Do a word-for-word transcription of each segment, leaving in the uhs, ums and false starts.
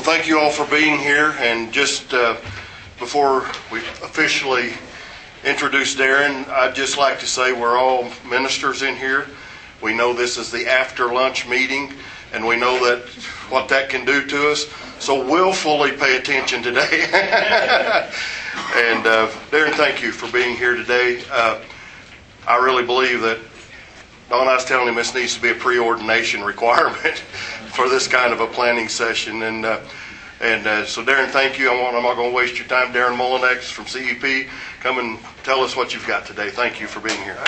thank you all for being here. And just uh, before we officially introduce Darren, I'd just like to say we're all ministers in here. We know this is the after lunch meeting, and we know that what that can do to us. So we'll fully pay attention today. And uh, Darren, thank you for being here today. Uh, I really believe that Don, I was telling him this needs to be a preordination requirement for this kind of a planning session. And uh, and uh, so, Darren, thank you. I'm, I'm not going to waste your time. Darren Mullinex from C E P, come and tell us what you've got today. Thank you for being here.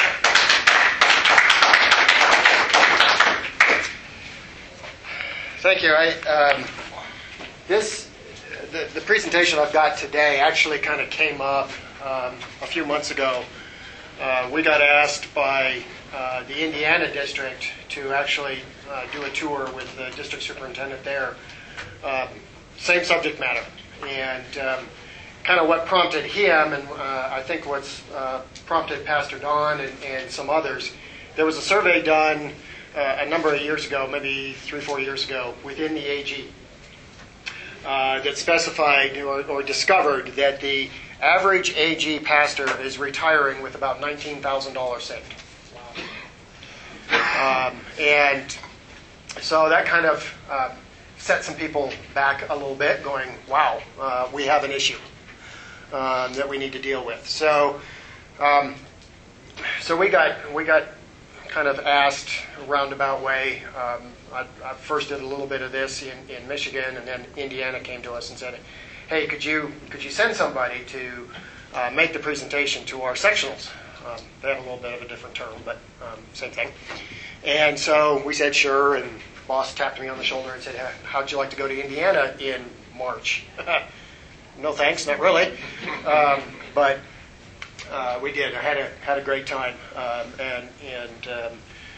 Thank you. I, um, this the, the presentation I've got today actually kind of came up um, a few months ago. Uh, we got asked by uh, the Indiana district to actually uh, do a tour with the district superintendent there. Um, same subject matter. And um, kind of what prompted him, and uh, I think what's uh, prompted Pastor Don and, and some others, there was a survey done uh, a number of years ago, maybe three, four years ago, within the A G uh, that specified or, or discovered that the average A G pastor is retiring with about nineteen thousand dollars saved. Um, and so that kind of uh, set some people back a little bit, going, wow, uh, we have an issue um, that we need to deal with. So um, so we got we got kind of asked a roundabout way. Um, I, I first did a little bit of this in, in Michigan, and then Indiana came to us and said, hey, could you could you send somebody to uh, make the presentation to our sectionals? Um, they have a little bit of a different term, but um, same thing. And so we said, sure, and boss tapped me on the shoulder and said, how'd you like to go to Indiana in March? No thanks, not really. Um, but uh, we did. I had a had a great time, um, and, and um,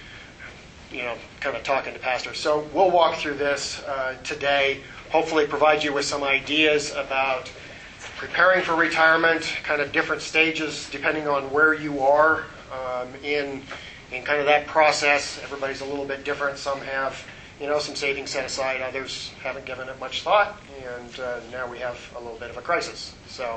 you know, kind of talking to pastors. So we'll walk through this uh, today, hopefully provide you with some ideas about preparing for retirement, kind of different stages depending on where you are um, in in kind of that process. Everybody's a little bit different. Some have, you know, some savings set aside. Others haven't given it much thought, and uh, now we have a little bit of a crisis. So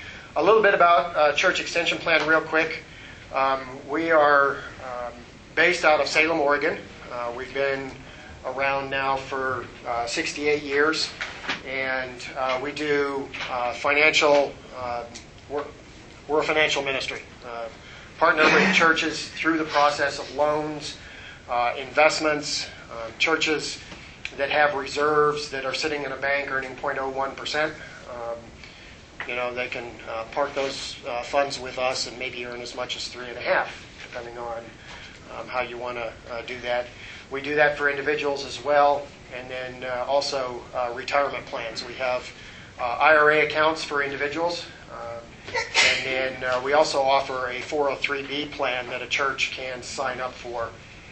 a little bit about uh, Church Extension Plan real quick. Um, we are um, based out of Salem, Oregon. Uh, we've been around now for uh, sixty-eight years, and uh, we do uh, financial, uh, we're, we're a financial ministry. Uh, partner with churches through the process of loans, uh, investments, uh, churches that have reserves that are sitting in a bank earning zero point zero one percent. Um, you know, they can uh, park those uh, funds with us and maybe earn as much as three and a half, depending on um, how you want to uh, do that. We do that for individuals as well, and then uh, also uh, retirement plans. We have uh, I R A accounts for individuals, um, and then uh, we also offer a four oh three B plan that a church can sign up for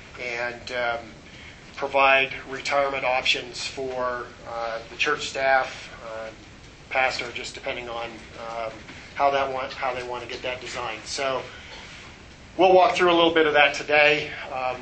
and um, provide retirement options for uh, the church staff, uh, pastor, just depending on um, how that want, how they want to get that designed. So we'll walk through a little bit of that today. Um,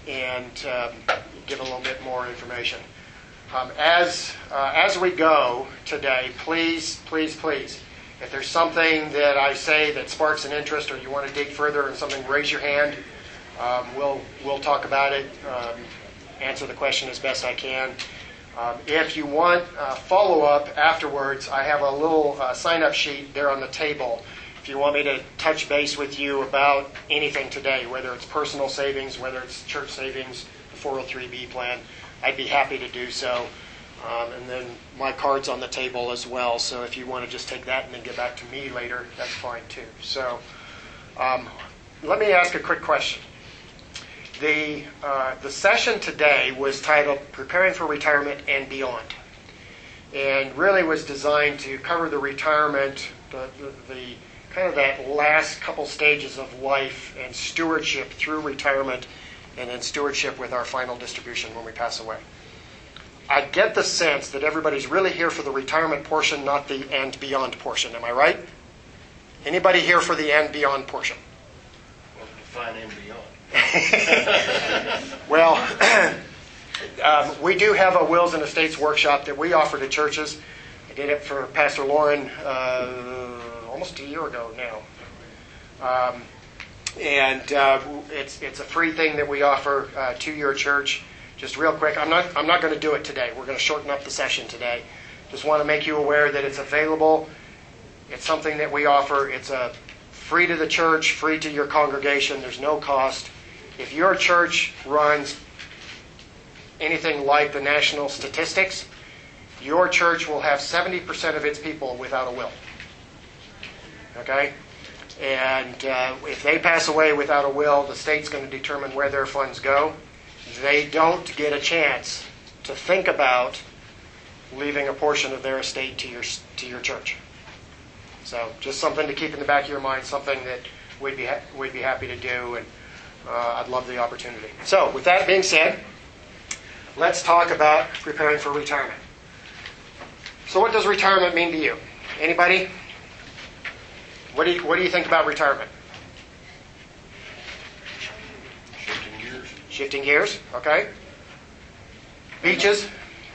and um, give a little bit more information. Um, as uh, as we go today, please, please, please, if there's something that I say that sparks an interest or you want to dig further in something, raise your hand. Um, we'll we'll talk about it, um, answer the question as best I can. Um, if you want uh, follow-up afterwards, I have a little uh, sign-up sheet there on the table. If you want me to touch base with you about anything today, whether it's personal savings, whether it's church savings, the four oh three B plan, I'd be happy to do so. Um, and then my card's on the table as well, so if you want to just take that and then get back to me later, that's fine too. So um, let me ask a quick question. The, uh, the session today was titled Preparing for Retirement and Beyond, and really was designed to cover the retirement, the, the, the kind of that last couple stages of life and stewardship through retirement, and then stewardship with our final distribution when we pass away. I get the sense that everybody's really here for the retirement portion, not the and beyond portion. Am I right? Anybody here for the and beyond portion? Well, define and beyond. Well, um, we do have a wills and estates workshop that we offer to churches. I did it for Pastor Lauren uh, almost a year ago now. Um, and uh, it's it's a free thing that we offer uh, to your church. Just real quick, I'm not I'm not going to do it today. We're going to shorten up the session today. Just want to make you aware that it's available. It's something that we offer. It's a free to the church, free to your congregation. There's no cost. If your church runs anything like the national statistics, your church will have seventy percent of its people without a will. Okay? And uh, if they pass away without a will, the state's going to determine where their funds go. They don't get a chance to think about leaving a portion of their estate to your to your church. So just something to keep in the back of your mind, something that we'd be ha- we'd be happy to do, and uh, I'd love the opportunity. So with that being said, let's talk about preparing for retirement. So what does retirement mean to you? Anybody? What do you, what do you think about retirement? Shifting gears. Shifting gears, okay. Beaches,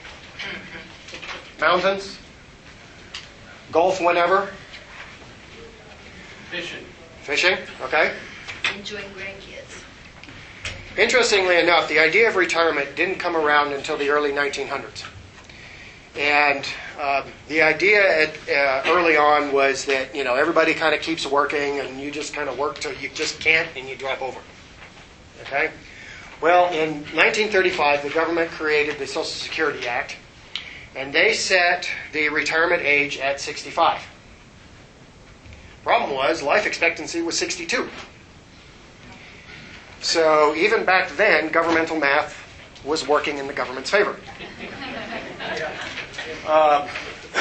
mountains, golf whenever. Fishing. Fishing, okay. Enjoying grandkids. Interestingly enough, the idea of retirement didn't come around until the early nineteen hundreds. And um, the idea at, uh, early on was that, you know, everybody kind of keeps working and you just kind of work till you just can't and you drop over. Okay? Well, in nineteen thirty-five, the government created the Social Security Act, and they set the retirement age at sixty-five. Problem was, life expectancy was sixty-two. So even back then, governmental math was working in the government's favor. Um,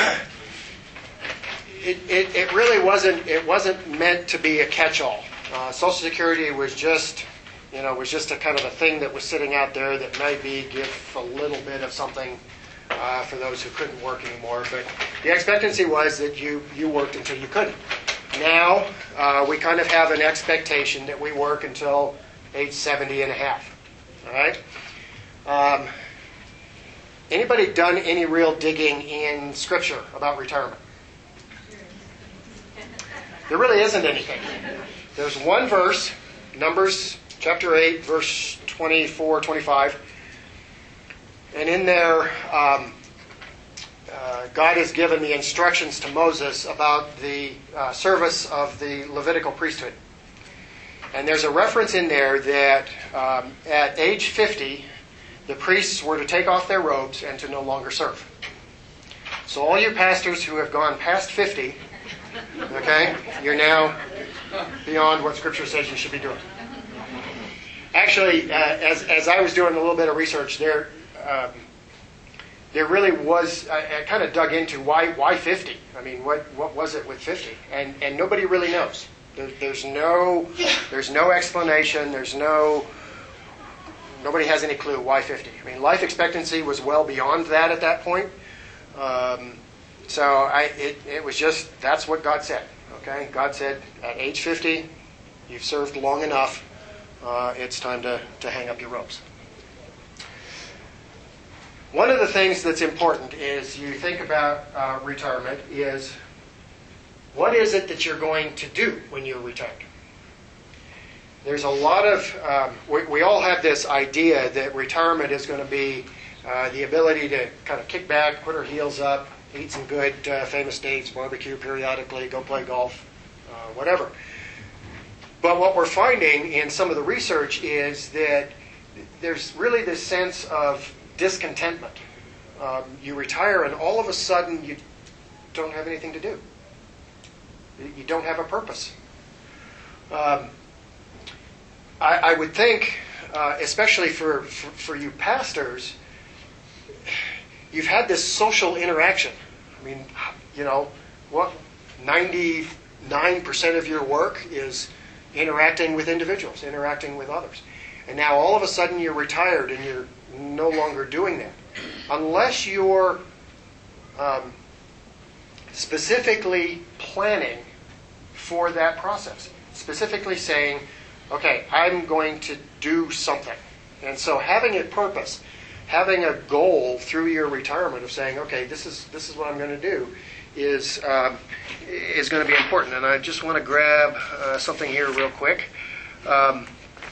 it, it, it really wasn't. It wasn't meant to be a catch-all. Uh, Social Security was just, you know, was just a kind of a thing that was sitting out there that maybe give a little bit of something uh, for those who couldn't work anymore. But the expectancy was that you you worked until you couldn't. Now uh, we kind of have an expectation that we work until age seventy and a half. All right. Um, Anybody done any real digging in Scripture about retirement? There really isn't anything. There's one verse, Numbers chapter eight, verse twenty-four, twenty-five. And in there, um, uh, God has given the instructions to Moses about the uh, service of the Levitical priesthood. And there's a reference in there that um, at age fifty, the priests were to take off their robes and to no longer serve. So all you pastors who have gone past fifty, okay, you're now beyond what Scripture says you should be doing. Actually, uh, as as I was doing a little bit of research, there um, there really was. I, I kind of dug into why why fifty. I mean, what what was it with fifty? And and nobody really knows. There, there's no there's no explanation. There's no Nobody has any clue why fifty. I mean, life expectancy was well beyond that at that point. Um, so I, it, it was just, that's what God said. Okay? God said, at age fifty, you've served long enough. Uh, it's time to, to hang up your robes. One of the things that's important is you think about uh, retirement is, what is it that you're going to do when you're retired? There's a lot of, um, we, we all have this idea that retirement is going to be uh, the ability to kind of kick back, put our heels up, eat some good uh, famous dates, barbecue periodically, go play golf, uh, whatever. But what we're finding in some of the research is that there's really this sense of discontentment. Um, you retire and all of a sudden you don't have anything to do. You don't have a purpose. Um, I, I would think, uh, especially for, for, for you pastors, you've had this social interaction. I mean, you know, what ninety-nine percent of your work is interacting with individuals, interacting with others. And now all of a sudden you're retired and you're no longer doing that. Unless you're um, specifically planning for that process, specifically saying, okay, I'm going to do something. And so having a purpose, having a goal through your retirement of saying, okay, this is this is what I'm going to do, is um, is going to be important. And I just want to grab uh, something here real quick. Um,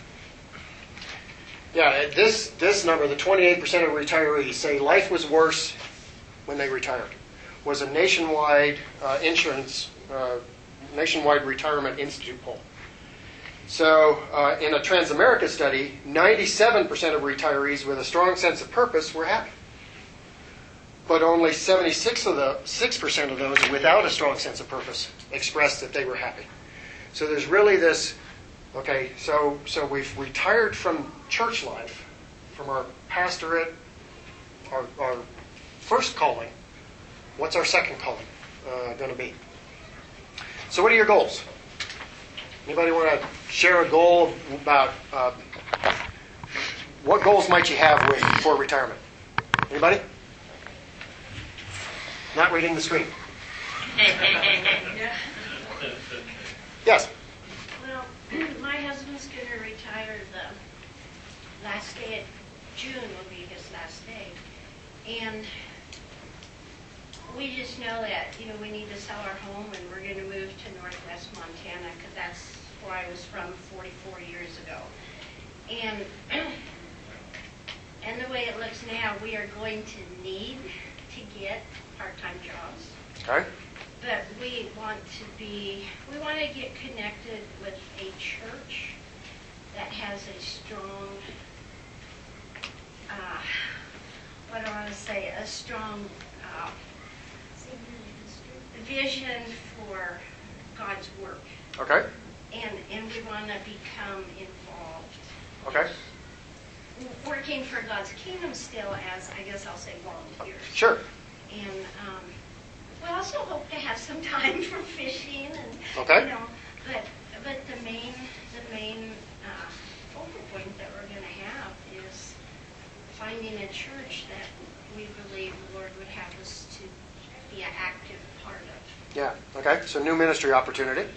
yeah, this this number, the twenty-eight percent of retirees say life was worse when they retired, was a nationwide uh, insurance, uh, nationwide retirement institute poll. So uh, in a Transamerica study, ninety-seven percent of retirees with a strong sense of purpose were happy. But only seventy-six of the six percent of those without a strong sense of purpose expressed that they were happy. So there's really this, okay, so so we've retired from church life, from our pastorate, our, our first calling. What's our second calling uh, going to be? So what are your goals? Anybody want to share a goal about uh, what goals might you have with, for retirement? Anybody? Not reading the screen. Yes. Well, my husband's going to retire the last day of June will be his last day. And we just know that, you know, we need to sell our home and we're going to move to Northwest Montana because that's where I was from forty-four years ago. And and the way it looks now, we are going to need to get part-time jobs. Okay. But we want to be, we want to get connected with a church that has a strong, uh, what do I want to say, a strong uh, vision for God's work. Okay. And, and we want to become involved. Okay. Working for God's kingdom still as, I guess I'll say, volunteers. Sure. And um, we also hope to have some time for fishing and, Okay. you know, but but the main the main uh, focal point that we're going to have is finding a church that we believe the Lord would have us to be an active part of. Yeah. Okay. So new ministry opportunity.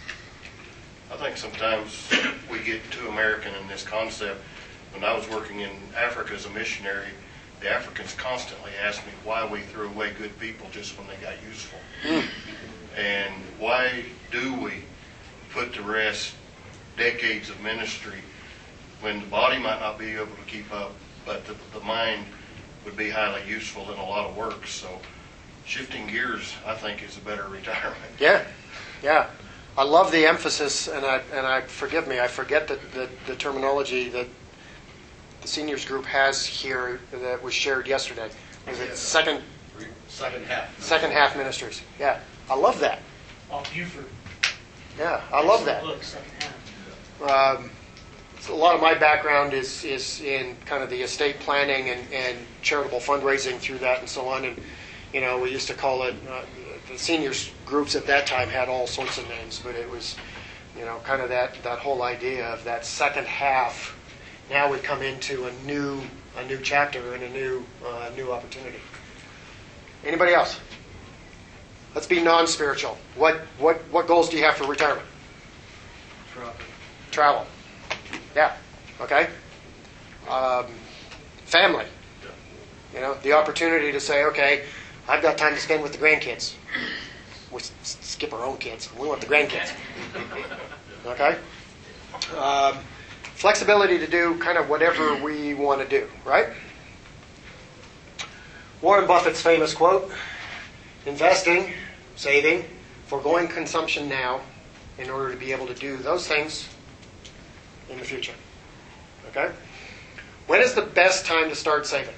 I think sometimes we get too American in this concept. When I was working in Africa as a missionary, the Africans constantly asked me why we threw away good people just when they got useful. Mm. And why do we put to rest decades of ministry when the body might not be able to keep up, but the, the mind would be highly useful in a lot of work. So shifting gears, I think, is a better retirement. Yeah. Yeah. I love the emphasis, and I and I forgive me, I forget the, the, the terminology that the seniors group has here that was shared yesterday. Was it second Second half. second half ministries? Yeah, I love that. Off Buford. Yeah, I love that. Look, second half. Um, so a lot of my background is is in kind of the estate planning and, and charitable fundraising through that and so on. And you know, we used to call it uh, the seniors groups at that time had all sorts of names, but it was you know kind of that that whole idea of that second half. Now we come into a new a new chapter and a new uh, new opportunity. Anybody else? Let's be non-spiritual. What what what goals do you have for retirement? Travel. Travel. Yeah. Okay. Um, family. You know, the opportunity to say, okay, I've got time to spend with the grandkids. We s- skip our own kids. We want the grandkids. Okay. Um, flexibility to do kind of whatever we want to do, right? Warren Buffett's famous quote, investing, saving, foregoing consumption now in order to be able to do those things in the future. Okay? When is the best time to start saving?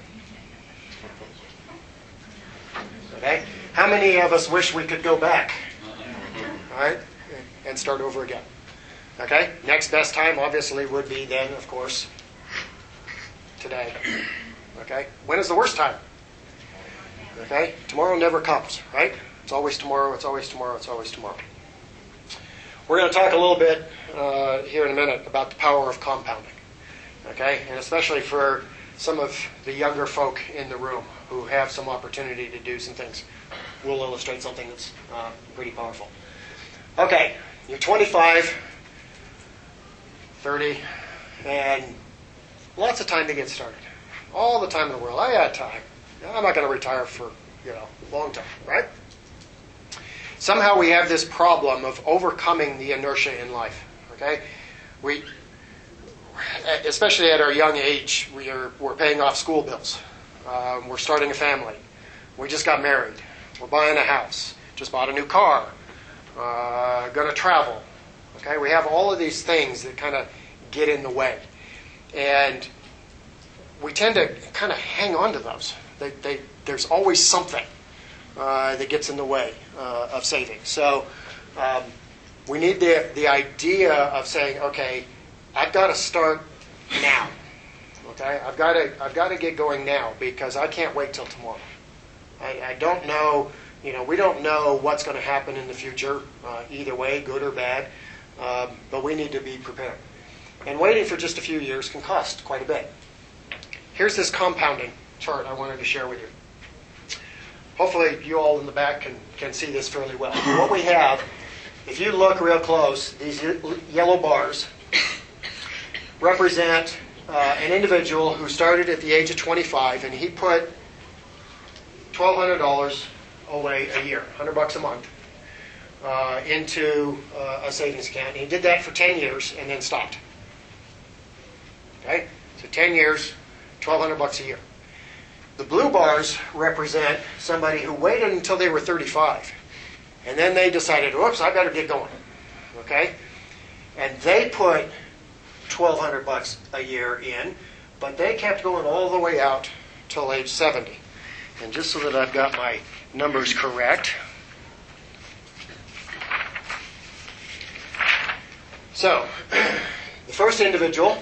Okay? How many of us wish we could go back? All right? And start over again. Okay? Next best time obviously would be then, of course, today. Okay? When is the worst time? Okay? Tomorrow never comes, right? It's always tomorrow, it's always tomorrow, it's always tomorrow. We're going to talk a little bit uh, here in a minute about the power of compounding. Okay? And especially for some of the younger folk in the room who have some opportunity to do some things. We'll illustrate something that's uh, pretty powerful. Okay, you're twenty-five, thirty, and lots of time to get started. all the time in the world. I got time. I'm not going to retire for, you know, a long time, right? Somehow we have this problem of overcoming the inertia in life, okay? We, especially at our young age, we are, we're paying off school bills. Um, we're starting a family. We just got married. We're buying a house. Just bought a new car. Uh, going to travel. Okay, we have all of these things that kind of get in the way. And we tend to kind of hang on to those. They, they, there's always something uh, that gets in the way uh, of saving. So um, we need the, the idea of saying, okay, I've got to start now. Okay, I've got to I've got to get going now because I can't wait till tomorrow. I, I don't know, you know, we don't know what's going to happen in the future, uh, either way, good or bad, um, but we need to be prepared. And waiting for just a few years can cost quite a bit. Here's this compounding chart I wanted to share with you. Hopefully you all in the back can, can see this fairly well. What we have, if you look real close, these yellow bars represent uh, an individual who started at the age of twenty-five, and he put twelve hundred dollars away a year, one hundred bucks a month, uh, into uh, a savings account. And he did that for ten years and then stopped. Okay? So ten years, twelve hundred bucks a year. The blue bars represent somebody who waited until they were thirty-five. And then they decided, whoops, I better get going. Okay? And they put twelve hundred bucks a year in, but they kept going all the way out till age seventy. And just so that I've got my numbers correct. So, the first individual,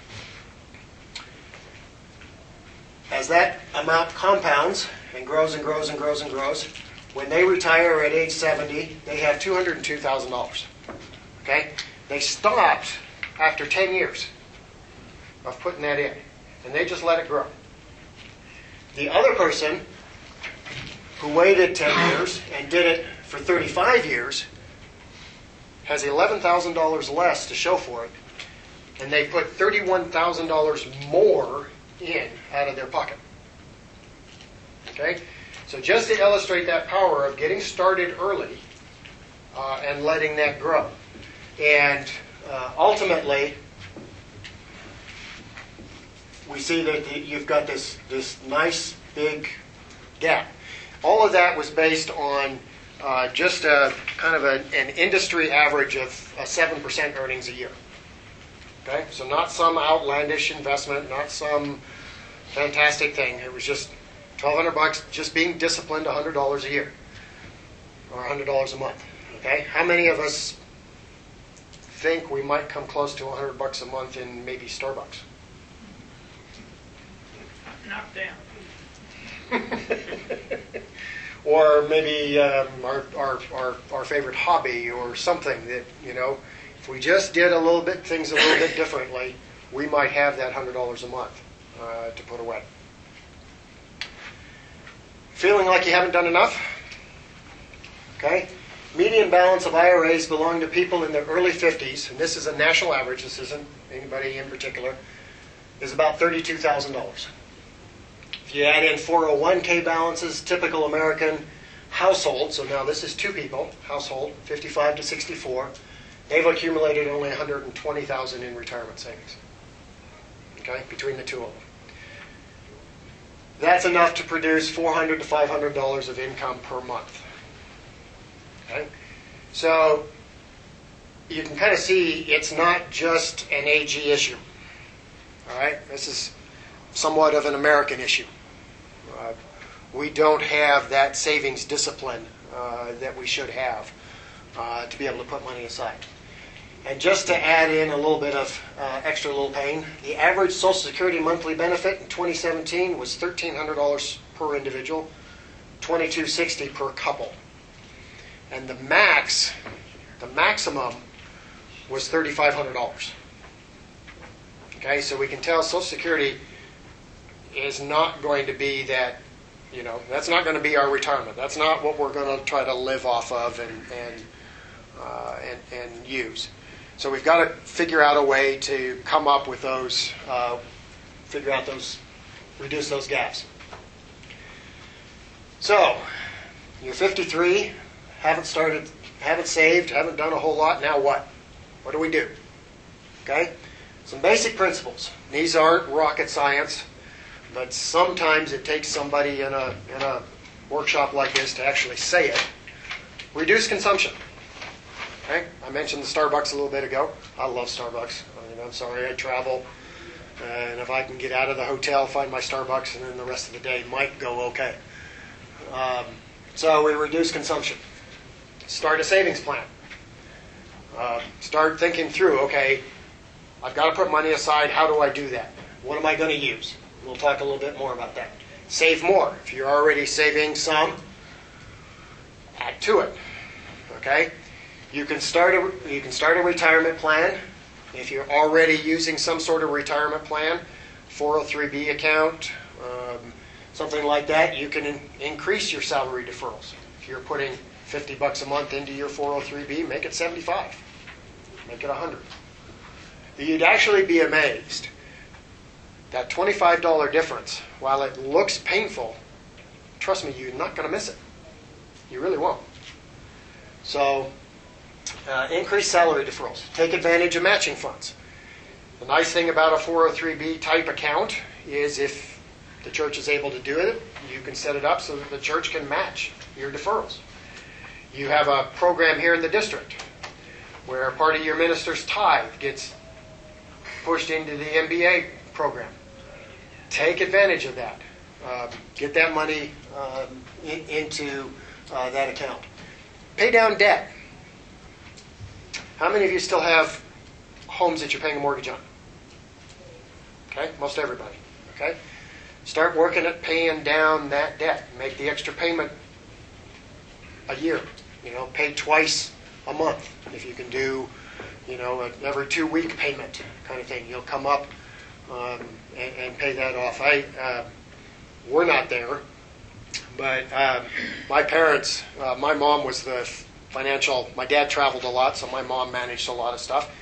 as that amount compounds and grows and grows and grows and grows, when they retire at age seventy, they have two hundred two thousand dollars. Okay? They stopped after ten years of putting that in, and they just let it grow. The other person who waited ten years and did it for thirty-five years has eleven thousand dollars less to show for it, and they put thirty-one thousand dollars more in out of their pocket. Okay? So just to illustrate that power of getting started early uh, and letting that grow. And uh, ultimately, we see that the, you've got this, this nice big gap. All of that was based on uh, just a kind of a, an industry average of uh, seven percent earnings a year. Okay, so not some outlandish investment, not some fantastic thing. It was just twelve hundred bucks, just being disciplined, one hundred dollars a year or one hundred dollars a month. Okay, how many of us think we might come close to one hundred bucks a month in maybe Starbucks? Knock down. Or maybe um, our, our, our, our favorite hobby or something that, you know, if we just did a little bit, things a little bit differently, we might have that one hundred dollars a month uh, to put away. Feeling like you haven't done enough? Okay. Median balance of I R As belong to people in their early fifties, and this is a national average, this isn't anybody in particular, is about thirty-two thousand dollars. If you add in four oh one k balances, typical American household, so now this is two people, household, fifty-five to sixty-four, they've accumulated only one hundred twenty thousand dollars in retirement savings. Okay, between the two of them. That's enough to produce four hundred to five hundred dollars of income per month. Okay? So you can kind of see it's not just an A G issue. All right? This is somewhat of an American issue. Uh, we don't have that savings discipline uh, that we should have uh, to be able to put money aside. And just to add in a little bit of uh, extra little pain, the average Social Security monthly benefit in twenty seventeen was thirteen hundred dollars per individual, twenty-two sixty per couple. And the max, the maximum was thirty-five hundred dollars. Okay, so we can tell Social Security is not going to be that, you know, that's not going to be our retirement. That's not what we're going to try to live off of and and uh, and, and use. So we've got to figure out a way to come up with those, uh, figure out those reduce those gaps. So, you're fifty-three, haven't started, haven't saved, haven't done a whole lot, now what? What do we do? Okay? Some basic principles. These aren't rocket science, but sometimes it takes somebody in a, in a workshop like this to actually say it. Reduce consumption. Okay? I mentioned the Starbucks a little bit ago. I love Starbucks. I mean, I'm sorry, I travel, uh, and if I can get out of the hotel, find my Starbucks, and then the rest of the day might go okay. Um, so we reduce consumption. Start a savings plan. Uh, start thinking through, okay, I've got to put money aside. How do I do that? What am I going to use? We'll talk a little bit more about that. Save more. If you're already saving some, add to it. Okay? You can start a you can start a retirement plan. If you're already using some sort of retirement plan, four oh three B account, um, something like that, you can in, increase your salary deferrals. If you're putting fifty bucks a month into your four oh three B, make it seventy-five. Make it one hundred. You'd actually be amazed. That twenty-five dollars difference, while it looks painful, trust me, you're not going to miss it. You really won't. So, uh, increase salary deferrals. Take advantage of matching funds. The nice thing about a four oh three B type account is if the church is able to do it, you can set it up so that the church can match your deferrals. You have a program here in the district where part of your minister's tithe gets pushed into the M B A program. Take advantage of that. Uh, get that money um, in, into uh, that account. Pay down debt. How many of you still have homes that you're paying a mortgage on? Okay, most everybody. Okay, start working at paying down that debt. Make the extra payment a year. You know, pay twice a month if you can do, you know, an every two week payment kind of thing. You'll come up um, and, and pay that off. I uh, we're not there, but uh, my parents, uh, my mom was the financial. My dad traveled a lot, so my mom managed a lot of stuff.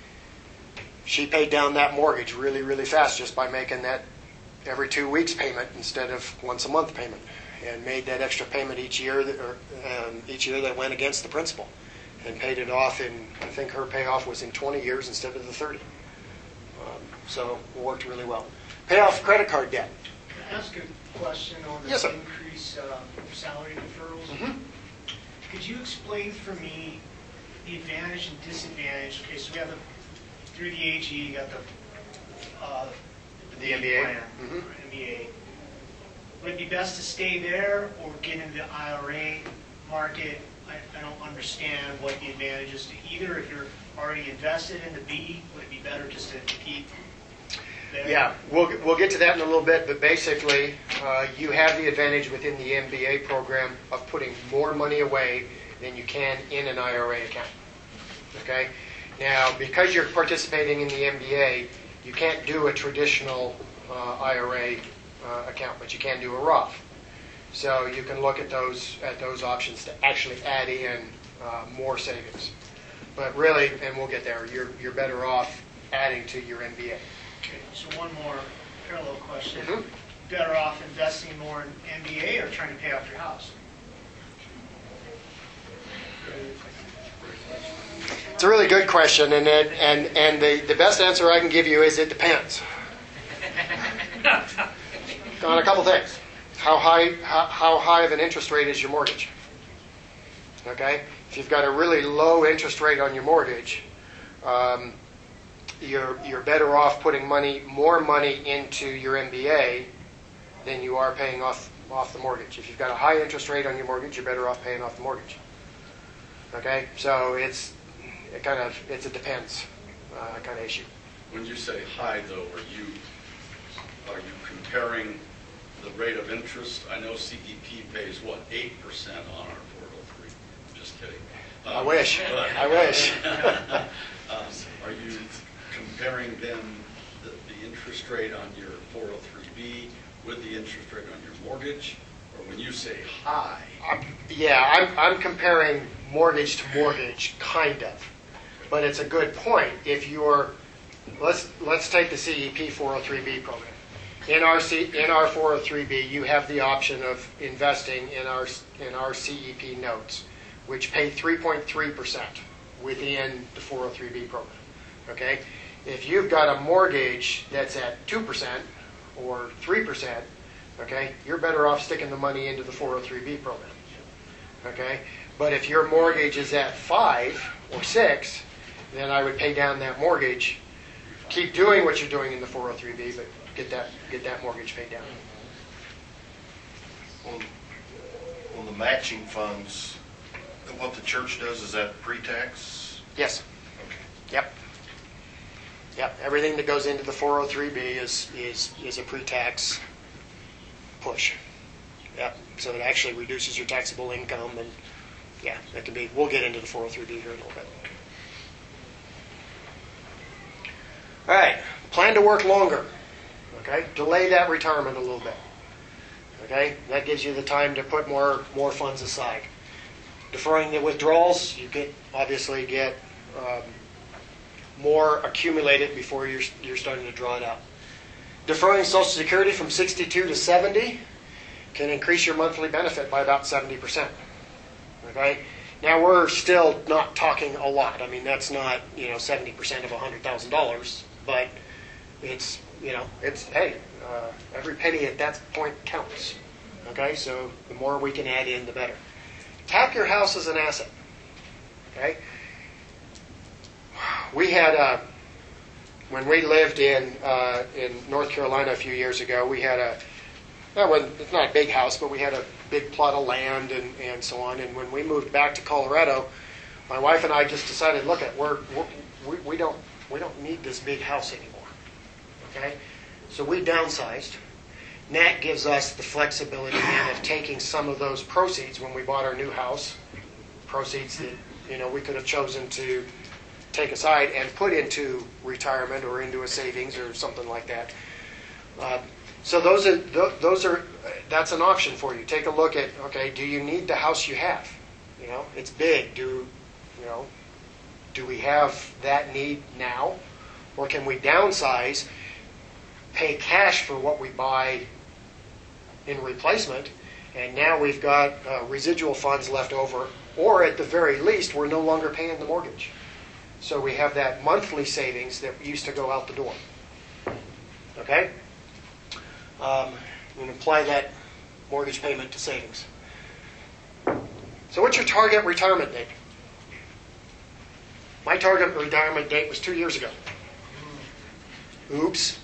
She paid down that mortgage really, really fast just by making that every two weeks payment instead of once a month payment, and made that extra payment each year that, or, um, each year that went against the principal, and paid it off in, I think her payoff was in twenty years instead of the thirty. Um, so it worked really well. Pay off credit card debt. Can I ask a question on Yes, this sir. increase uh, salary deferrals? Mm-hmm. Could you explain for me the advantage and disadvantage? Okay, so we have the, through the A G, you got the uh, The M B A. plan, Mhm. M B A. Would it be best to stay there or get into the I R A market? I, I don't understand what the advantage is to either. If you're already invested in the B, would it be better just to keep there? Yeah, we'll we'll get to that in a little bit, but basically, uh, you have the advantage within the M B A program of putting more money away than you can in an I R A account. Okay? Now, because you're participating in the M B A, you can't do a traditional uh, I R A uh, account, but you can do a Roth. So you can look at those at those options to actually add in uh, more savings. But really, and we'll get there, you're you're better off adding to your M B A. Okay, so one more parallel question. Mhm. Better off investing more in M B A or trying to pay off your house? It's a really good question, and it, and and the, the best answer I can give you is it depends on a couple things. How high how, how high of an interest rate is your mortgage? Okay, if you've got a really low interest rate on your mortgage, um, you're you're better off putting money more money into your M B A than you are paying off off the mortgage. If you've got a high interest rate on your mortgage, you're better off paying off the mortgage. Okay, so it's it kind of it's a depends uh, kind of issue. When you say high, though, are you are you comparing the rate of interest? I know C D P pays what eight percent on our four oh three. I'm just kidding. Um, I wish. but- I wish. um, are you comparing then the, the interest rate on your four oh three B with the interest rate on your mortgage, or when you say high? I'm, yeah, I'm I'm comparing mortgage to mortgage, kind of, but it's a good point. If you're let's let's take the C E P four oh three B program. in our C, in our four oh three B, you have the option of investing in our in our C E P notes, which pay three point three percent within the four oh three B program. Okay, if you've got a mortgage that's at two percent or three percent, okay, you're better off sticking the money into the four oh three B program. Okay, but if your mortgage is at five or six, then I would pay down that mortgage. Keep doing what you're doing in the four oh three B, but get that get that mortgage paid down. On, on the matching funds, what the church does, is that pre-tax? Yes. Okay. Yep. Yep. Everything that goes into the four oh three B is is is a pre-tax push. Yep. So it actually reduces your taxable income, and yeah, that can be. We'll get into the four oh three B here in a little bit. All right. Plan to work longer. Okay. Delay that retirement a little bit. Okay. That gives you the time to put more more funds aside. Deferring the withdrawals, you get obviously get um, more accumulated before you're you're starting to draw it out. Deferring Social Security from sixty-two to seventy can increase your monthly benefit by about seventy percent. Okay? Now, we're still not talking a lot. I mean, that's not, you know, seventy percent of one hundred thousand dollars, but it's, you know, it's, hey, uh, every penny at that point counts. Okay? So the more we can add in, the better. Tap your house as an asset. Okay? We had a, when we lived in uh, in North Carolina a few years ago, we had a, that wasn't, it's not a big house, but we had a big plot of land and, and so on. And when we moved back to Colorado, my wife and I just decided, look, at we're, we're we we don't we don't need this big house anymore. Okay, so we downsized. That gives us the flexibility then of taking some of those proceeds when we bought our new house, proceeds that, you know, we could have chosen to take aside and put into retirement or into a savings or something like that. Uh, so those are those are that's an option for you. Take a look at, okay, do you need the house you have? You know, it's big. Do you know? Do we have that need now, or can we downsize, pay cash for what we buy in replacement, and now we've got uh, residual funds left over, or at the very least, we're no longer paying the mortgage. So we have that monthly savings that used to go out the door. Okay? Um, you can apply that mortgage payment to savings. So what's your target retirement date? My target retirement date was two years ago. Oops.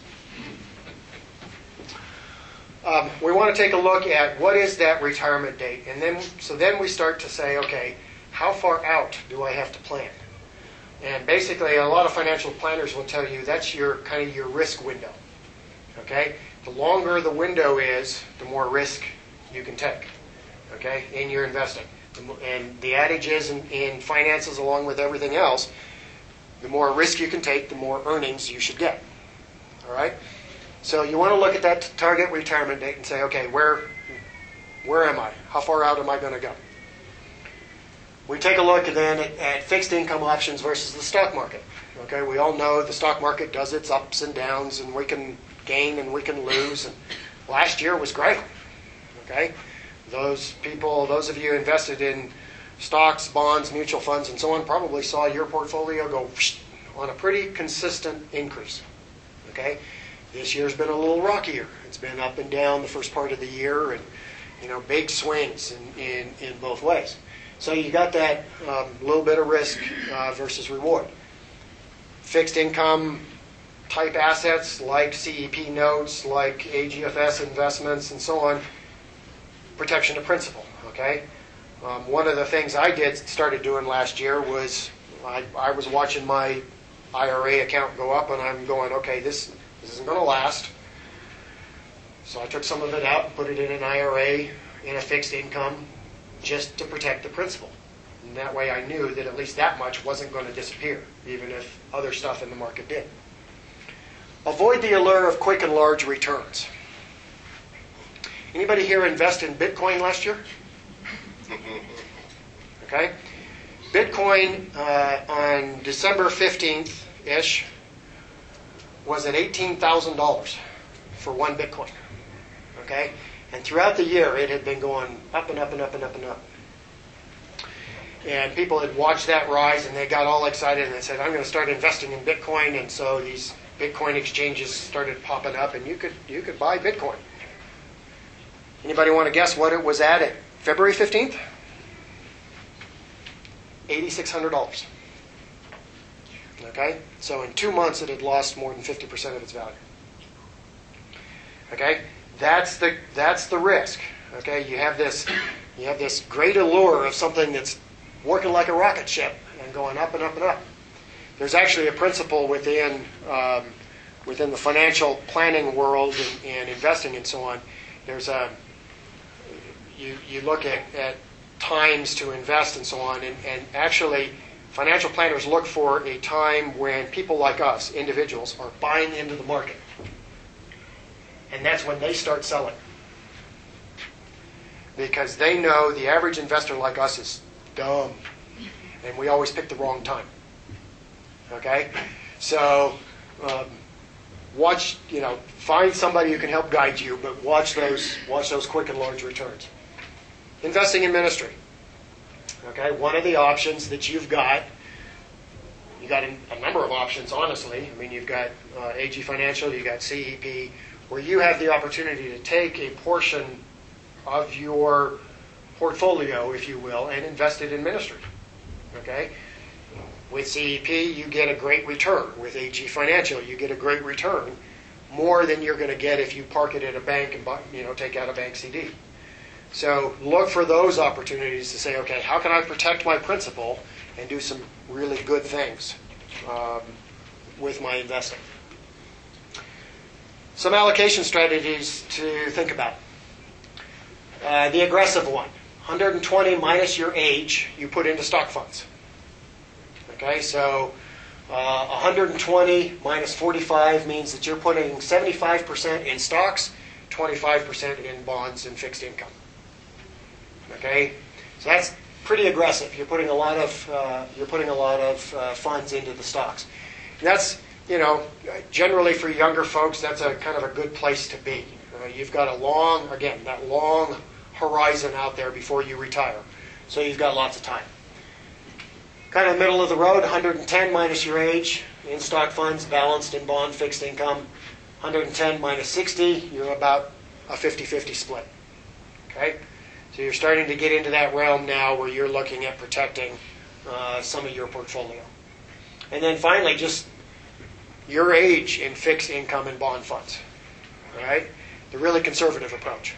Um, we want to take a look at what is that retirement date, and then so then we start to say, okay, how far out do I have to plan? And basically, a lot of financial planners will tell you that's your kind of your risk window. Okay, the longer the window is, the more risk you can take. Okay, in your investing, and the adage is in, in finances, along with everything else, the more risk you can take, the more earnings you should get. All right. So you want to look at that target retirement date and say, okay, where where am I? How far out am I going to go? We take a look then at, at fixed income options versus the stock market. Okay, we all know the stock market does its ups and downs, and we can gain and we can lose. And last year was great. Okay, those people, those of you invested in stocks, bonds, mutual funds, and so on, probably saw your portfolio go on a pretty consistent increase. Okay. This year's been a little rockier. It's been up and down the first part of the year, and you know, big swings in, in, in both ways. So you got that um, little bit of risk uh, versus reward. Fixed income type assets like C E P notes, like A G F S investments, and so on. Protection of principal. Okay. Um, one of the things I did started doing last year was I, I was watching my I R A account go up, and I'm going, okay, this. This isn't going to last. So I took some of it out and put it in an I R A, in a fixed income, just to protect the principal. And that way I knew that at least that much wasn't going to disappear, even if other stuff in the market did. Avoid the allure of quick and large returns. Anybody here invest in Bitcoin last year? Okay. Bitcoin uh, on December fifteenth-ish was at eighteen thousand dollars. for one Bitcoin. Okay? And throughout the year, it had been going up and up and up and up and up. And people had watched that rise, and they got all excited, and they said, I'm going to start investing in Bitcoin. And so these Bitcoin exchanges started popping up, and you could you could buy Bitcoin. Anybody want to guess what it was at at February fifteenth? eight thousand six hundred dollars. Okay? So in two months, it had lost more than fifty percent of its value. Okay? That's the that's the risk. Okay? You have this you have this great allure of something that's working like a rocket ship and going up and up and up. There's actually a principle within um, within the financial planning world and, and investing and so on. There's a you you look at, at times to invest and so on, and, and actually financial planners look for a time when people like us, individuals, are buying into the market. And that's when they start selling. Because they know the average investor like us is dumb. And we always pick the wrong time. Okay? So, um, watch, you know, find somebody who can help guide you, but watch those, watch those quick and large returns. Investing in ministry. Okay, one of the options that you've got, you got a, a number of options, honestly. I mean, you've got uh, A G Financial, you've got C E P, where you have the opportunity to take a portion of your portfolio, if you will, and invest it in ministry. Okay? With C E P, you get a great return. With A G Financial, you get a great return, more than you're going to get if you park it at a bank and buy, you know, take out a bank C D. So look for those opportunities to say, okay, how can I protect my principal and do some really good things um, with my investing? Some allocation strategies to think about. Uh, the aggressive one, one hundred twenty minus your age, you put into stock funds. Okay, so uh, one hundred twenty minus forty-five means that you're putting seventy-five percent in stocks, twenty-five percent in bonds and fixed income. Okay, so that's pretty aggressive. You're putting a lot of uh, you're putting a lot of uh, funds into the stocks. And that's, you know, generally for younger folks, that's a kind of a good place to be. Uh, you've got a long, again, that long horizon out there before you retire, so you've got lots of time. Kind of middle of the road, one hundred ten minus your age in stock funds, balanced in bond, fixed income. one hundred ten minus sixty, you're about a fifty-fifty split. Okay. So you're starting to get into that realm now where you're looking at protecting uh, some of your portfolio. And then finally, just your age in fixed income and bond funds. All right? The really conservative approach.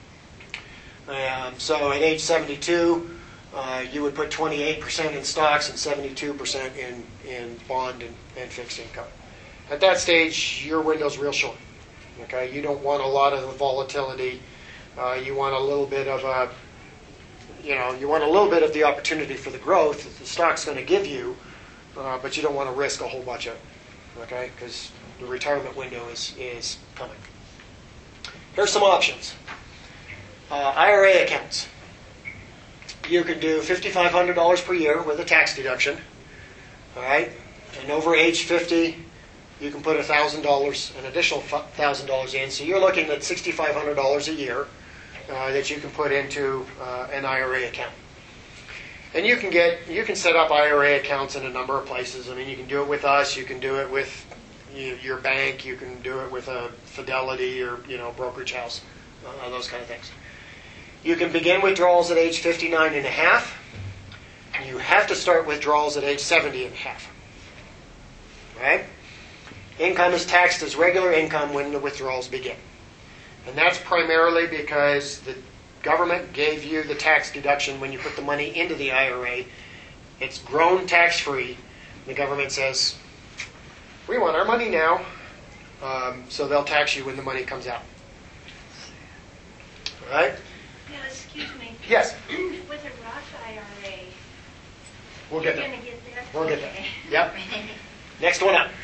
Um, so at age seventy-two, uh, you would put twenty-eight percent in stocks and seventy-two percent in, in bond and, and fixed income. At that stage, your window's real short. Okay? You don't want a lot of the volatility. Uh, you want a little bit of a, you know, you want a little bit of the opportunity for the growth that the stock's going to give you, uh, but you don't want to risk a whole bunch of it, okay? Because the retirement window is, is coming. Here's some options. Uh, I R A accounts. You can do five thousand five hundred dollars per year with a tax deduction, all right? And over age fifty, you can put one thousand dollars, an additional one thousand dollars in. So you're looking at six thousand five hundred dollars a year uh, that you can put into uh, an I R A account. And you can get, you can set up I R A accounts in a number of places. I mean, you can do it with us. You can do it with you, your bank. You can do it with a Fidelity or, you know, brokerage house, uh, those kind of things. You can begin withdrawals at age fifty-nine and a half. You have to start withdrawals at age seventy and a half. Right? Income is taxed as regular income when the withdrawals begin. And that's primarily because the government gave you the tax deduction when you put the money into the I R A. It's grown tax-free. The government says, we want our money now, um, so they'll tax you when the money comes out. All right? Yeah, excuse me. Yes? With a Roth I R A, We'll you're get there. going to get there? We'll get there. Okay. Yep. Next one up.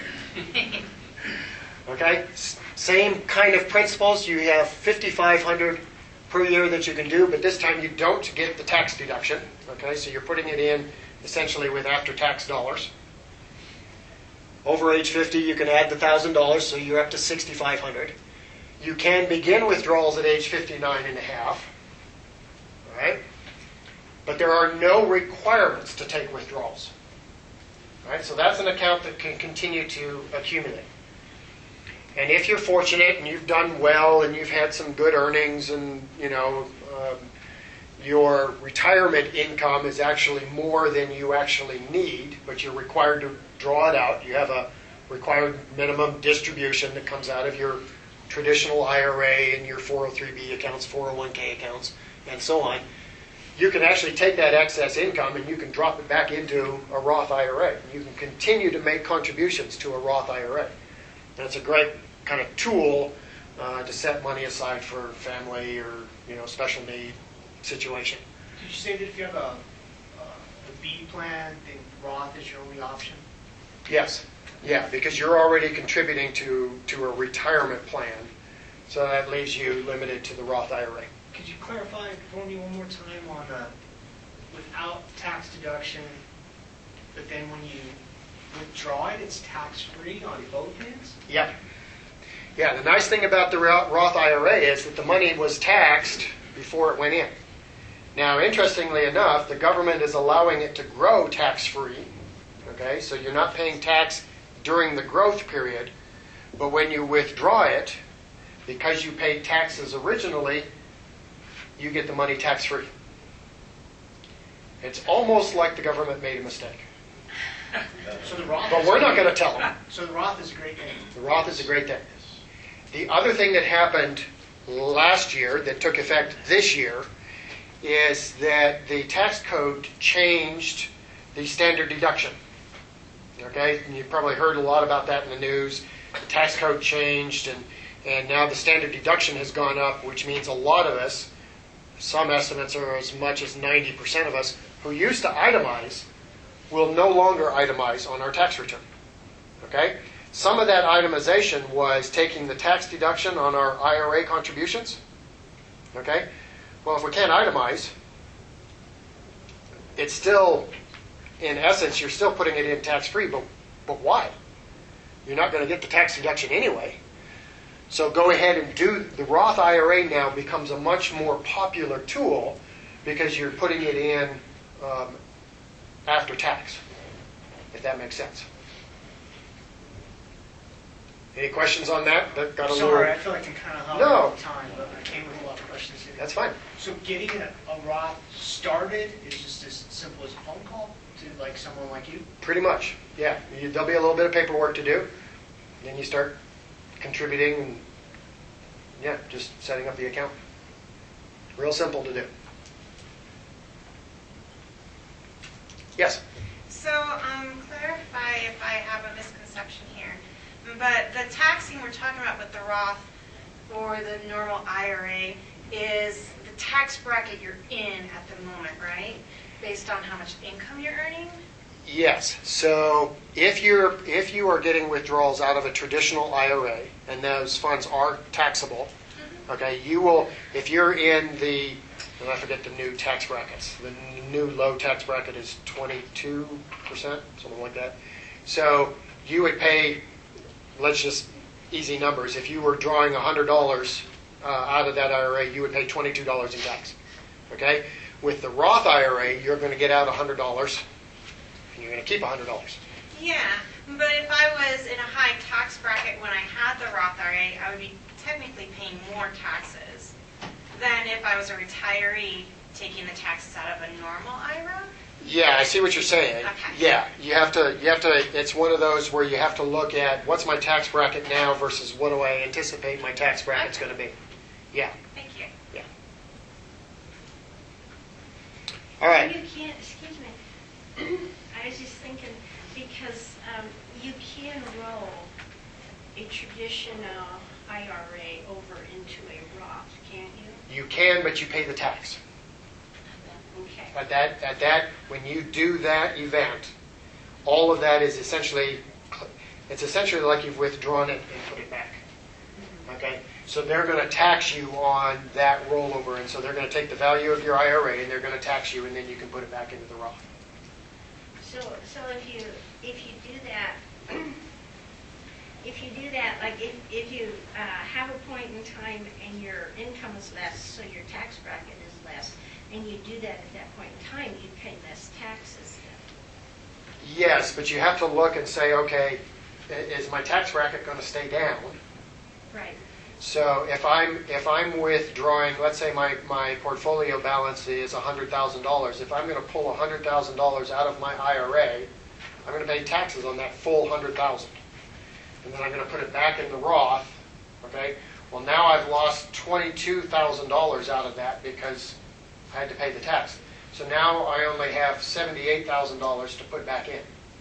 Okay? S- Same kind of principles. You have five thousand five hundred dollars per year that you can do, but this time you don't get the tax deduction. Okay? So you're putting it in essentially with after-tax dollars. Over age fifty, you can add the one thousand dollars, so you're up to six thousand five hundred dollars. You can begin withdrawals at age fifty-nine and a half, all right? But there are no requirements to take withdrawals. All right? So that's an account that can continue to accumulate. And if you're fortunate and you've done well and you've had some good earnings and, you know, um, your retirement income is actually more than you actually need, but you're required to draw it out. You have a required minimum distribution that comes out of your traditional I R A and your four oh three B accounts, four oh one K accounts, and so on. You can actually take that excess income and you can drop it back into a Roth I R A. You can continue to make contributions to a Roth I R A. And it's a great kind of tool uh, to set money aside for family or, you know, special need situation. Did you say that if you have a, a a B plan, then Roth is your only option? Yes. Yeah, because you're already contributing to, to a retirement plan. So that leaves you limited to the Roth I R A. Could you clarify for me one more time on the without tax deduction, but then when you withdraw it, it's tax-free on both ends? Yep. Yeah, the nice thing about the Ro- Roth I R A is that the money was taxed before it went in. Now, interestingly enough, the government is allowing it to grow tax-free. Okay, so you're not paying tax during the growth period, but when you withdraw it, because you paid taxes originally, you get the money tax-free. It's almost like the government made a mistake. So the Roth But is we're a not great- going to tell them. So the Roth is a great thing. The Roth is a great thing. The other thing that happened last year that took effect this year is that the tax code changed the standard deduction. Okay, and you probably heard a lot about that in the news. The tax code changed, and, and now the standard deduction has gone up, which means a lot of us, some estimates are as much as ninety percent of us, who used to itemize, will no longer itemize on our tax return. Okay? Some of that itemization was taking the tax deduction on our I R A contributions. Okay? Well, if we can't itemize, it's still, in essence, you're still putting it in tax-free, but, but why? You're not going to get the tax deduction anyway. So go ahead and do, the Roth I R A now becomes a much more popular tool because you're putting it in um, after tax, if that makes sense. Any questions on that? That got a Sorry, I little... feel like I'm kind of No. all the time, but I came with a lot of questions here. That's fine. So getting a, a Roth started is just as simple as a phone call to like someone like you? Pretty much, yeah. You, there'll be a little bit of paperwork to do. Then you start contributing and, yeah, just setting up the account. Real simple to do. Yes? So, um, clarify if I have a misconception here. But the taxing we're talking about with the Roth or the normal I R A is the tax bracket you're in at the moment, right? Based on how much income you're earning? Yes. So if you're if you are getting withdrawals out of a traditional I R A, and those funds are taxable, okay, you will, if you're in the, and I forget the new tax brackets, the n- new low tax bracket is twenty-two percent, something like that. So you would pay, let's just, easy numbers, if you were drawing one hundred dollars uh, out of that I R A, you would pay twenty-two dollars in tax, okay? With the Roth I R A, you're going to get out one hundred dollars, and you're going to keep one hundred dollars. Yeah, but if I was in a high tax bracket when I had the Roth I R A, I would be technically paying more taxes than if I was a retiree taking the taxes out of a normal I R A. Yeah, I see what you're saying. Okay. Yeah, you have to, you have to, it's one of those where you have to look at what's my tax bracket now versus what do I anticipate my tax bracket's Okay. going to be. Yeah, Thank you. yeah. All right. You can't, excuse me, I was just thinking, because um, you can roll a traditional I R A over into a Roth, can't you? You can, but you pay the tax. Okay. At that, at that, when you do that event, all of that is essentially, it's essentially like you've withdrawn it and put it back. Okay? So they're going to tax you on that rollover, and so they're going to take the value of your I R A and they're going to tax you, and then you can put it back into the Roth. So, so if you, if you do that, if you do that, like if, if you uh, have a point in time and your income is less, so your tax bracket is less, and you do that at that point in time, you pay less taxes then. Yes, but you have to look and say, okay, i- is my tax bracket going to stay down? Right. So if I'm if I'm withdrawing, let's say my, my portfolio balance is one hundred thousand dollars. If I'm going to pull one hundred thousand dollars out of my I R A, I'm going to pay taxes on that full one hundred thousand dollars. And then I'm going to put it back in the Roth. Okay. Well, now I've lost twenty-two thousand dollars out of that because I had to pay the tax. So now I only have seventy-eight thousand dollars to put back in.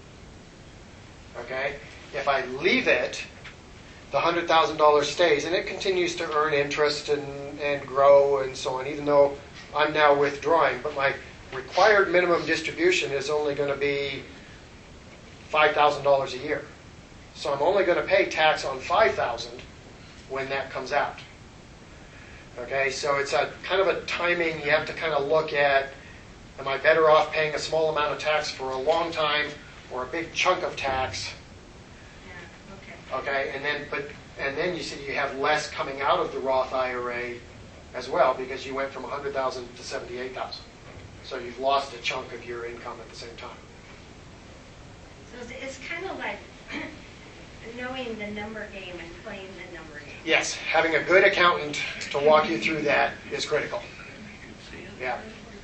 Okay. If I leave it, the one hundred thousand dollars stays, and it continues to earn interest and, and grow and so on, even though I'm now withdrawing. But my required minimum distribution is only going to be five thousand dollars a year. So I'm only going to pay tax on five thousand dollars when that comes out. Okay, so it's a kind of a timing. You have to kind of look at, am I better off paying a small amount of tax for a long time or a big chunk of tax? Yeah, okay. Okay, and then but and then you see you have less coming out of the Roth I R A as well because you went from one hundred thousand dollars to seventy-eight thousand dollars. So you've lost a chunk of your income at the same time. So it's- it's kind of like knowing the number game and playing the number game. Yes, having a good accountant to walk you through that is critical. Yeah.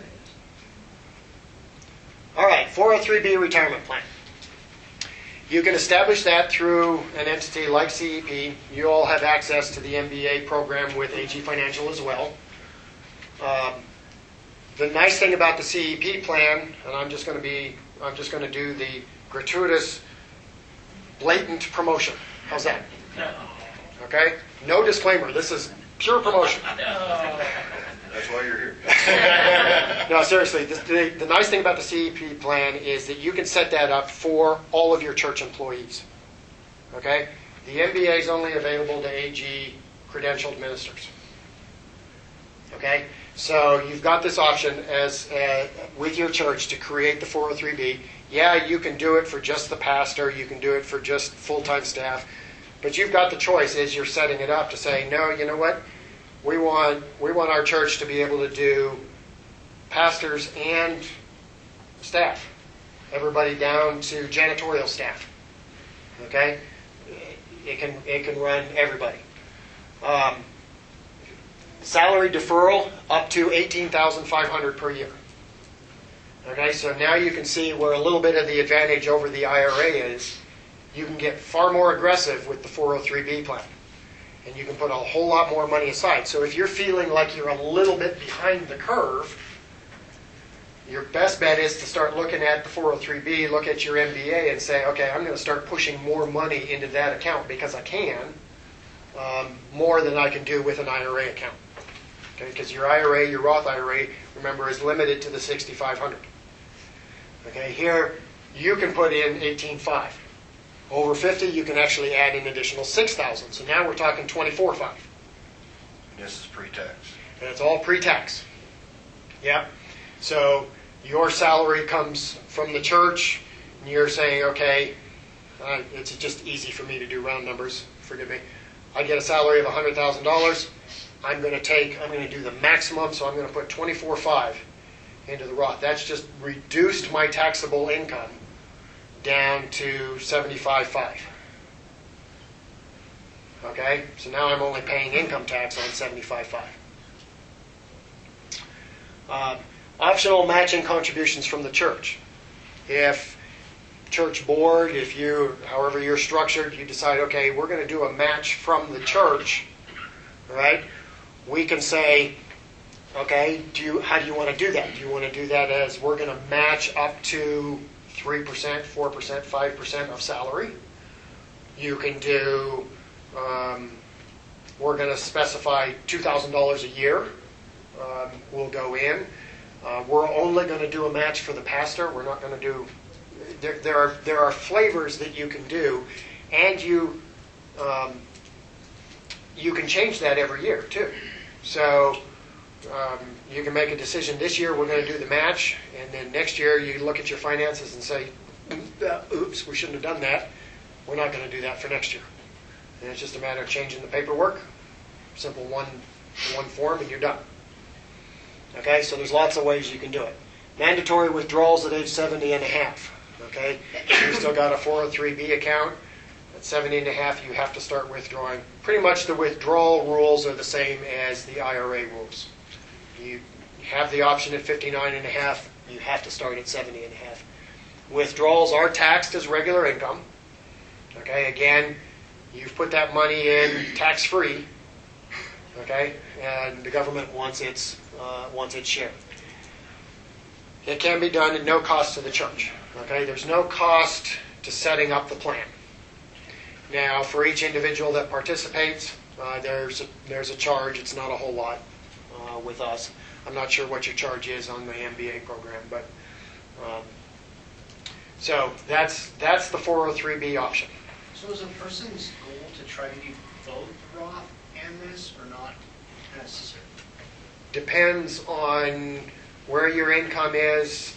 All right, four oh three B retirement plan. You can establish that through an entity like C E P. You all have access to the M B A program with A G Financial as well. Um, the nice thing about the C E P plan, and I'm just going to be, I'm just going to do the gratuitous, blatant promotion. How's that? Okay? No disclaimer. This is pure promotion. That's why you're here. No, seriously, the, the, the nice thing about the C E P plan is that you can set that up for all of your church employees. Okay? The M B A is only available to A G credentialed ministers. Okay? So you've got this option as uh, with your church to create the four oh three B. Yeah, you can do it for just the pastor. You can do it for just full-time staff. But you've got the choice as you're setting it up to say, no, you know what? We want we want our church to be able to do pastors and staff, everybody down to janitorial staff. Okay, it can it can run everybody. Um, salary deferral up to eighteen thousand five hundred per year. Okay, so now you can see where a little bit of the advantage over the I R A is. You can get far more aggressive with the four oh three B plan. And you can put a whole lot more money aside. So if you're feeling like you're a little bit behind the curve, your best bet is to start looking at the four oh three B, look at your M B A and say, okay, I'm going to start pushing more money into that account because I can, um, more than I can do with an I R A account. Okay, because your I R A, your Roth I R A, remember, is limited to the sixty-five hundred. Okay, here you can put in eighteen five. Over fifty, you can actually add an additional six thousand. So now we're talking twenty-four five. This is pre-tax. And it's all pre-tax. Yeah. So your salary comes from the church, and you're saying, okay, uh, it's just easy for me to do round numbers. Forgive me. I get a salary of one hundred thousand dollars. I'm going to take, I'm going to do the maximum, so I'm going to put twenty-four five into the Roth. That's just reduced my taxable income down to seventy-five five. Okay, so now I'm only paying income tax on seventy-five five. Uh, optional matching contributions from the church. If church board, if you, however you're structured, you decide, okay, we're going to do a match from the church, right? We can say, okay, do you, how do you want to do that? Do you want to do that as we're going to match up to three percent, four percent, five percent of salary? You can do, um, we're going to specify two thousand dollars a year. Um, we'll go in. Uh, we're only going to do a match for the pastor. We're not going to do, there, there are there are flavors that you can do, and you um, you can change that every year too. So um, you can make a decision this year, we're going to do the match, and then next year you look at your finances and say, oops, we shouldn't have done that. We're not going to do that for next year. And it's just a matter of changing the paperwork, simple one, one form, and you're done. Okay, so there's lots of ways you can do it. Mandatory withdrawals at age seventy and a half. Okay, so you still got a four oh three B account. At seventy and a half, you have to start withdrawing. Pretty much the withdrawal rules are the same as the I R A rules. You have the option at fifty-nine and a half, you have to start at seventy and a half. Withdrawals are taxed as regular income. Okay, again, you've put that money in tax-free. Okay, and the government wants its uh, wants its share. It can be done at no cost to the church. Okay, there's no cost to setting up the plan. Now, for each individual that participates, uh, there's a, there's a charge. It's not a whole lot uh, with us. I'm not sure what your charge is on the M B A program, but um, so that's that's the four oh three B option. So is a person's goal to try to do both Roth and this, or not necessarily? Depends on where your income is,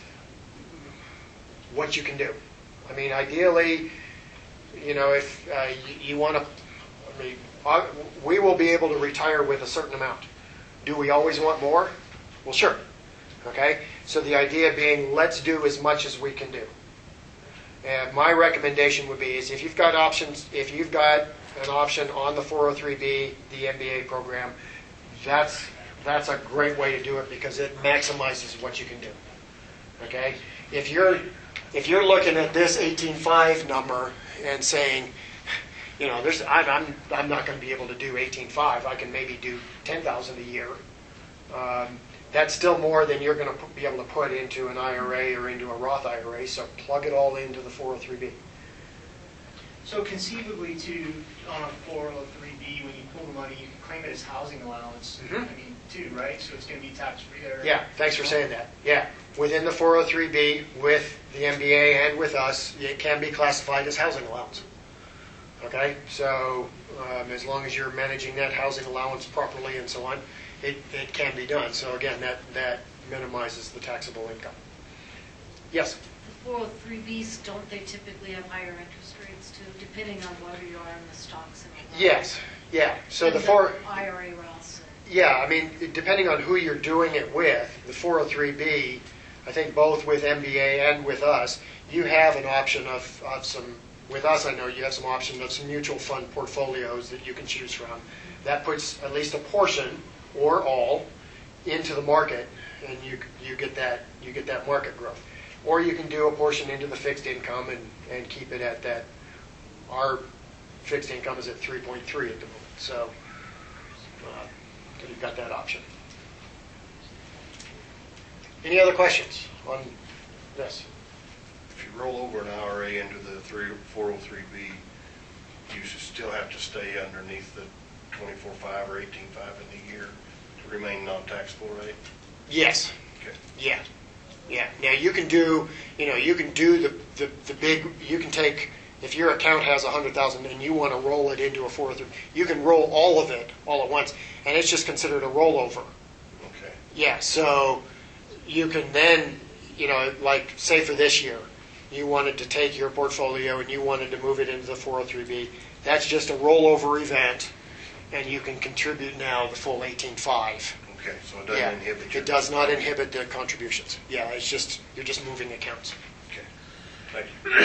what you can do. I mean, ideally, you know, if uh, you, you want to, I mean, uh, we will be able to retire with a certain amount. Do we always want more? Well, sure. Okay? So the idea being, let's do as much as we can do. And my recommendation would be is if you've got options, if you've got an option on the four oh three B, the M B A program, that's that's a great way to do it because it maximizes what you can do. Okay? If you're if you're looking at this eighteen five number and saying, you know, there's I'm I'm, I'm not going to be able to do eighteen five. I can maybe do ten thousand a year. Um, that's still more than you're going to be able to put into an I R A or into a Roth I R A. So plug it all into the four oh three B. So conceivably, too, on a four oh three B, when you pull the money, you can claim it as housing allowance. Mm-hmm. I mean, too, right? So it's going to be tax-free there. Yeah, thanks for saying that. Yeah, within the four oh three B, with the M B A and with us, it can be classified as housing allowance. Okay, so um, as long as you're managing that housing allowance properly and so on, it, it can be done. So again, that, that minimizes the taxable income. Yes? The four oh three Bs, don't they typically have higher interest rates too, depending on where you are in the stocks and all that? Yes, yeah. So And the four... I R A Roths. Yeah, I mean, depending on who you're doing it with, the four oh three B, I think both with M B A and with us, you have an option of, of some, with us I know you have some option of some mutual fund portfolios that you can choose from. That puts at least a portion, or all, into the market, and you you get that you get that market growth. Or you can do a portion into the fixed income and, and keep it at that. Our fixed income is at three point three at the moment, so uh, you've got that option. Any other questions on this? If you roll over an I R A into the four oh three B, you should still have to stay underneath the twenty-four five or eighteen five in the year to remain non-taxable rate? Yes. Okay. Yeah. Yeah. Now you can do, you know, you can do the, the, the big, you can take, if your account has one hundred thousand and you want to roll it into a four oh three, you can roll all of it all at once, and it's just considered a rollover. Okay. Yeah, so you can then, you know, like say for this year, you wanted to take your portfolio and you wanted to move it into the four oh three B. That's just a rollover event, and you can contribute now the full eighteen five. Okay, so it doesn't Yeah, inhibit your... it does not inhibit the contributions. Yeah, it's just, you're just moving accounts. Okay, thank you.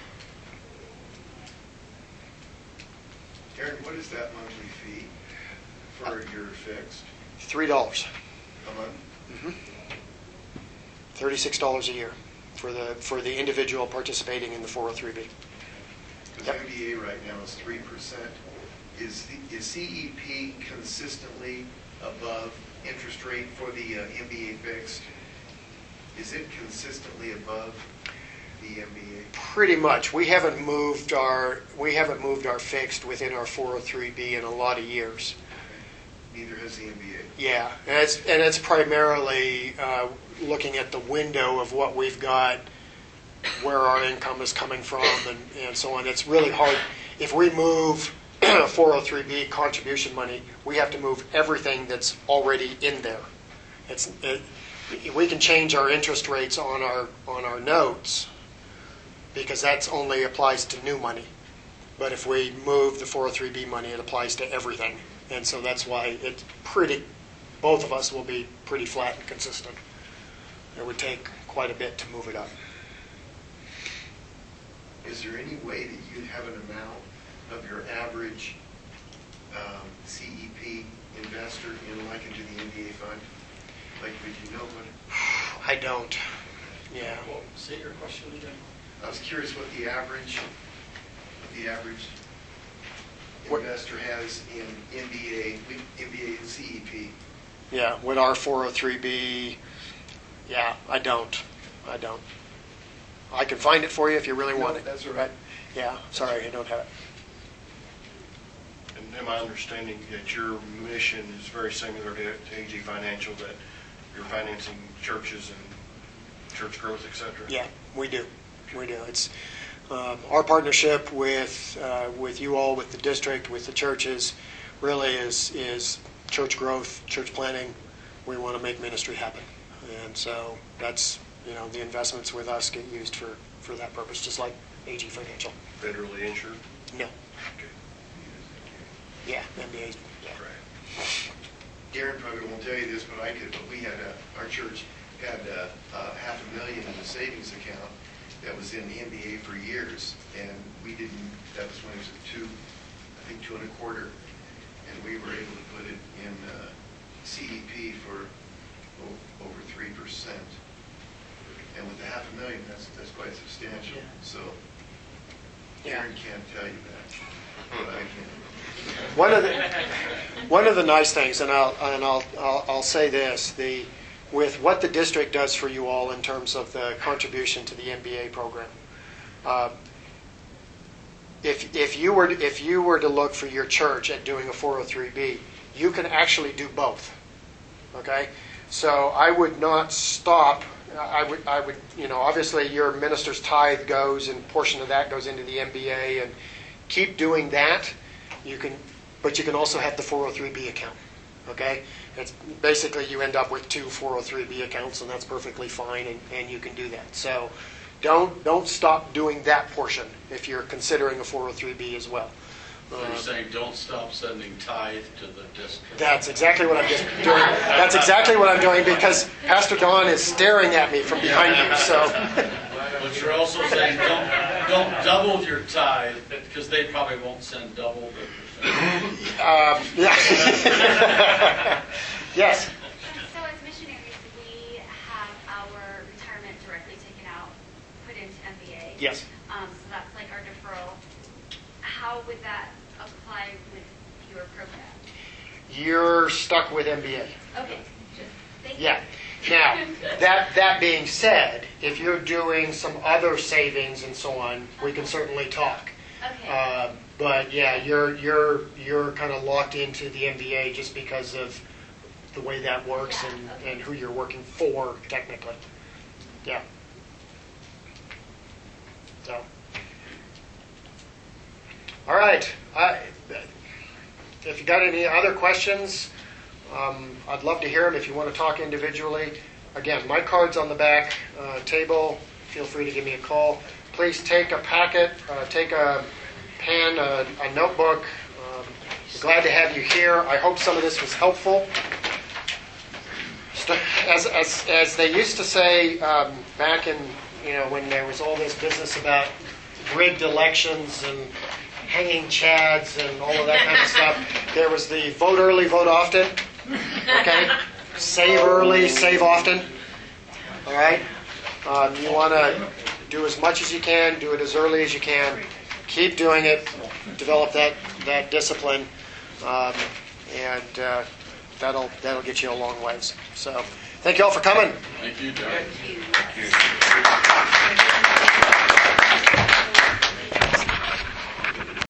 Aaron, what is that monthly fee for your fixed Three dollars, a month? thirty-six dollars a year for the for the individual participating in the four oh three B. Because Yep. M B A right now is three percent. Is the, is C E P consistently above interest rate for the uh, M B A fixed? Is it consistently above the M B A? Pretty much. We haven't moved our we haven't moved our fixed within our four oh three B in a lot of years. Neither has the M B A. Yeah, and it's and it's primarily uh, looking at the window of what we've got, where our income is coming from, and, and so on. It's really hard. If we move four oh three B contribution money, we have to move everything that's already in there. It's it, we can change our interest rates on our on our notes because that's only applies to new money. But if we move the four oh three B money, it applies to everything. And so that's why it's pretty, both of us will be pretty flat and consistent. It would take quite a bit to move it up. Is there any way that you'd have an amount of your average um, C E P investor in like into the N B A fund? Like, would you know what? I don't. Yeah. Well, say your question again. I was curious what the average, what the average What- investor has in N B A, N B A and C E P. Yeah, would our four oh three B, yeah, I don't. I don't. I can find it for you if you really want No, it. that's all right. Yeah, sorry, I don't have it. And am I understanding that your mission is very similar to to A G Financial, that you're financing churches and church growth, et cetera? Yeah, we do. We do. It's um, our partnership with uh, with you all, with the district, with the churches, really is is church growth, church planning. We want to make ministry happen, and so that's, you know, the investments with us get used for for that purpose, just like A G Financial. Federally insured? No. Okay. Yeah, N B A. Yeah. Right. Darren probably won't tell you this, but I could, but we had a, our church had a, a half a million in a savings account that was in the N B A for years, and we didn't, that was when it was at two, I think two and a quarter, and we were able to put it in uh, C E P for o- over three percent. And with the half a million, that's, that's quite substantial. Yeah. So Yeah. Darren can't tell you that, but I can. One of the one of the nice things, and I'll and I'll I'll, I'll say this: the with what the district does for you all in terms of the contribution to the M B A program. Uh, if if you were to, if you were to look for your church at doing a four oh three B, you can actually do both. Okay, so I would not stop. I would I would you know obviously your minister's tithe goes, and a portion of that goes into the M B A, and keep doing that. You can, but you can also have the four oh three B account, okay? It's basically you end up with two four oh three B accounts, and that's perfectly fine, and, and you can do that. So don't don't stop doing that portion if you're considering a four oh three B as well. So you're saying don't stop sending tithe to the district? That's exactly what I'm just doing. That's exactly what I'm doing, because Pastor Don is staring at me from behind you. So, But you're also saying don't, don't double your tithe, because they probably won't send double the percentage. um, yeah. Yes. So as missionaries, we have our retirement directly taken out, put into M B A. Yes. Um, so that's like our deferral. How would that apply with your program? You're stuck with M B A. Okay, just thank you. Yeah. Now, that that being said, if you're doing some other savings and so on, we can certainly talk. Okay. Uh, but yeah, you're you're you're kind of locked into the M B A just because of the way that works Yeah, and, okay. and who you're working for technically. Yeah. So. All right. I, if you got any other questions, um, I'd love to hear them. If you want to talk individually, again, my card's on the back uh, table. Feel free to give me a call. Please take a packet, uh, take a pen, a, a notebook. Um, we're glad to have you here. I hope some of this was helpful. As, as, as they used to say um, back in, you know, when there was all this business about rigged elections and hanging chads and all of that kind of stuff, there was the vote early, vote often. Okay? Save early, save often. All right? Um, you want to do as much as you can, do it as early as you can. Keep doing it. Develop that, that discipline. Um, and uh, that'll that'll get you a long ways. So thank you all for coming. Thank you, John. Thank you.